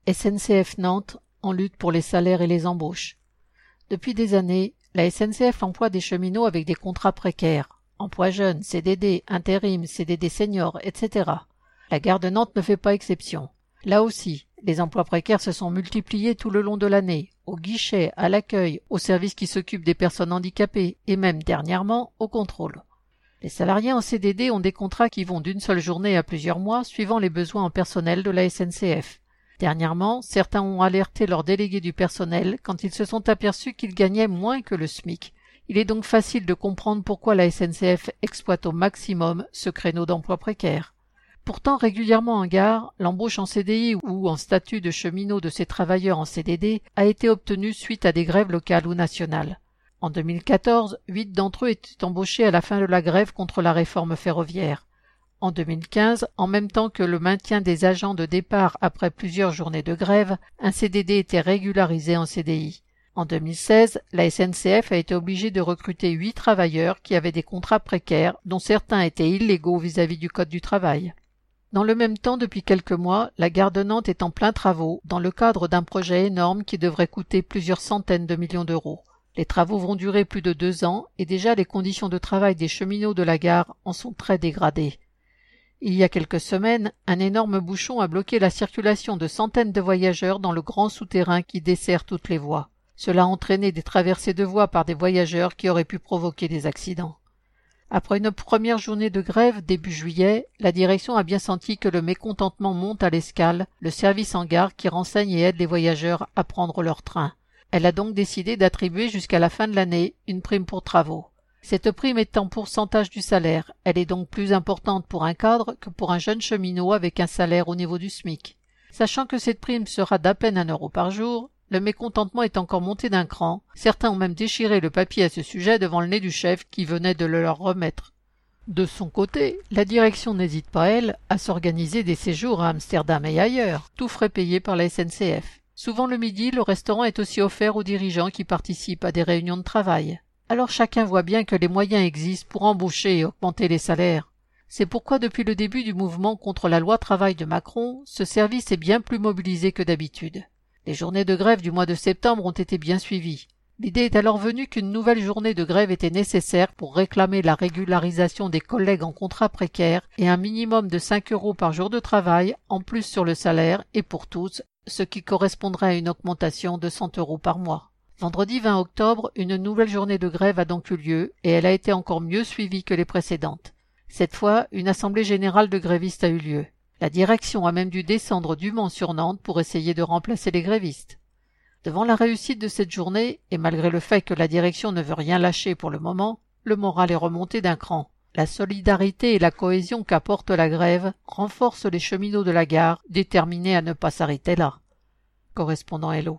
SNCF Nantes en lutte pour les salaires et les embauches. Depuis des années, la SNCF emploie des cheminots avec des contrats précaires, emploi jeune, CDD, intérim, CDD senior, etc. La gare de Nantes ne fait pas exception. Là aussi, les emplois précaires se sont multipliés tout le long de l'année, au guichet, à l'accueil, aux services qui s'occupent des personnes handicapées et même dernièrement au contrôle. Les salariés en CDD ont des contrats qui vont d'une seule journée à plusieurs mois suivant les besoins en personnel de la SNCF. Dernièrement, certains ont alerté leurs délégués du personnel quand ils se sont aperçus qu'ils gagnaient moins que le SMIC. Il est donc facile de comprendre pourquoi la SNCF exploite au maximum ce créneau d'emploi précaire. Pourtant, régulièrement en gare, l'embauche en CDI ou en statut de cheminot de ces travailleurs en CDD a été obtenue suite à des grèves locales ou nationales. En 2014, 8 d'entre eux étaient embauchés à la fin de la grève contre la réforme ferroviaire. En 2015, en même temps que le maintien des agents de départ après plusieurs journées de grève, un CDD était régularisé en CDI. En 2016, la SNCF a été obligée de recruter 8 travailleurs qui avaient des contrats précaires, dont certains étaient illégaux vis-à-vis du Code du travail. Dans le même temps, depuis quelques mois, la gare de Nantes est en plein travaux, dans le cadre d'un projet énorme qui devrait coûter plusieurs centaines de millions d'euros. Les travaux vont durer plus de 2 ans et déjà les conditions de travail des cheminots de la gare en sont très dégradées. Il y a quelques semaines, un énorme bouchon a bloqué la circulation de centaines de voyageurs dans le grand souterrain qui dessert toutes les voies. Cela a entraîné des traversées de voies par des voyageurs qui auraient pu provoquer des accidents. Après une première journée de grève début juillet, la direction a bien senti que le mécontentement monte à l'Escale, le service en gare qui renseigne et aide les voyageurs à prendre leur train. Elle a donc décidé d'attribuer jusqu'à la fin de l'année une prime pour travaux. Cette prime est en pourcentage du salaire, elle est donc plus importante pour un cadre que pour un jeune cheminot avec un salaire au niveau du SMIC. Sachant que cette prime sera d'à peine 1 euro par jour, le mécontentement est encore monté d'un cran, certains ont même déchiré le papier à ce sujet devant le nez du chef qui venait de le leur remettre. De son côté, la direction n'hésite pas, elle, à s'organiser des séjours à Amsterdam et ailleurs, tout frais payés par la SNCF. Souvent le midi, le restaurant est aussi offert aux dirigeants qui participent à des réunions de travail. Alors chacun voit bien que les moyens existent pour embaucher et augmenter les salaires. C'est pourquoi depuis le début du mouvement contre la loi travail de Macron, ce service est bien plus mobilisé que d'habitude. Les journées de grève du mois de septembre ont été bien suivies. L'idée est alors venue qu'une nouvelle journée de grève était nécessaire pour réclamer la régularisation des collègues en contrat précaire et un minimum de 5 euros par jour de travail en plus sur le salaire et pour tous, ce qui correspondrait à une augmentation de 100 euros par mois. Vendredi 20 octobre, une nouvelle journée de grève a donc eu lieu et elle a été encore mieux suivie que les précédentes. Cette fois, une assemblée générale de grévistes a eu lieu. La direction a même dû descendre du Mans sur Nantes pour essayer de remplacer les grévistes. Devant la réussite de cette journée, et malgré le fait que la direction ne veut rien lâcher pour le moment, le moral est remonté d'un cran. La solidarité et la cohésion qu'apporte la grève renforcent les cheminots de la gare, déterminés à ne pas s'arrêter là. Correspondant Hello.